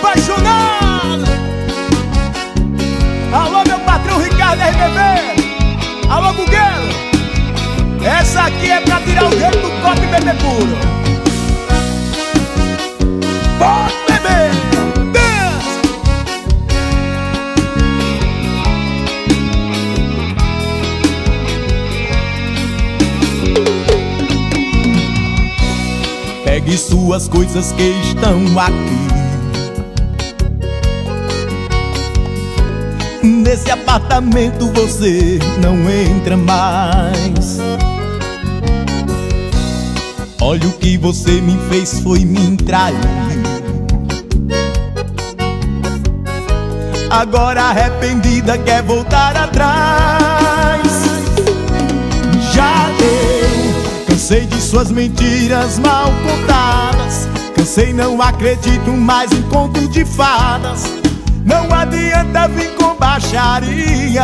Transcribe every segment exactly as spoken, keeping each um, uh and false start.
apaixonado. Alô, meu patrão Ricardo R B B. Alô, Gugueiro. Essa aqui é pra tirar o dedo do copo e beber puro. Pode beber, dança. Pegue suas coisas que estão aqui. Nesse apartamento você não entra mais. Olha, o que você me fez foi me trair. Agora arrependida quer voltar atrás. Já deu, cansei de suas mentiras mal contadas. Cansei, não acredito mais em conto de fadas. Não adianta vir com baixaria.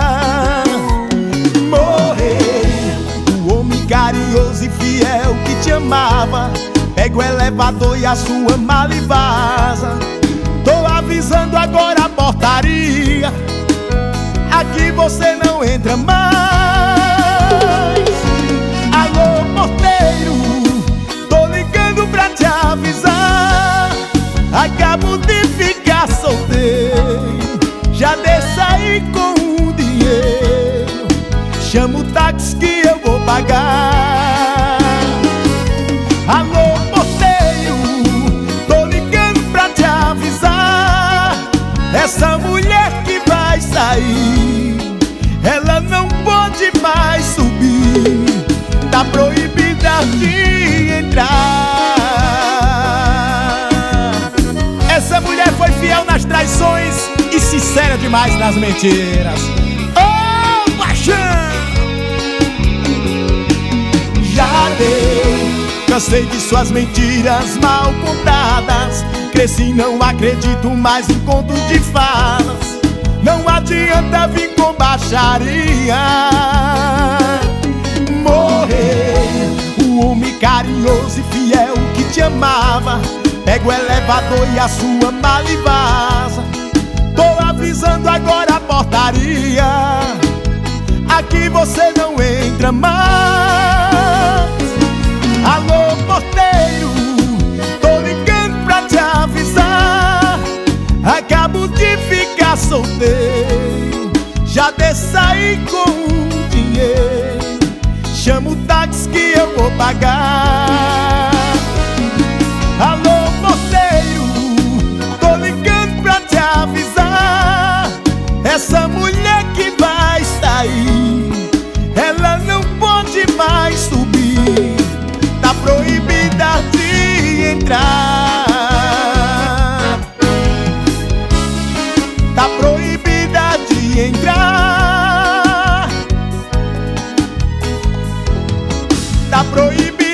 Morrer, o homem carinhoso e fiel que te amava, pega o elevador e a sua mala e vaza. Tô avisando agora a portaria, aqui você não entra mais. Alô, porteiro, tô ligando pra te avisar. Acabo de ficar solteiro, já desça aí com o dinheiro. Chama o táxi que eu vou pagar. Alô, porteiro, tô ligando pra te avisar. Essa mulher que vai sair, ela não pode mais subir. Tá proibida de entrar. Essa mulher foi fiel nas traições e sincera demais nas mentiras. Oh, paixão! Já deu, cansei de suas mentiras mal contadas. Cresci, não acredito mais em contos de fadas. Não adianta vir com baixaria. Morrer, o homem carinhoso e fiel que te amava, pega o elevador e a sua mala e vaza. Tô avisando agora a portaria, aqui você não entra mais. Alô, porteiro, tô ligando pra te avisar. Acabo de ficar solteiro, já desça aí com o dinheiro. Chama o táxi que eu vou pagar. Alô, porteiro, tô ligando pra te avisar. Essa mulher que vai sair, ela não pode mais subir. Tá proibida de entrar. Tá proibida de entrar. Tá proibida.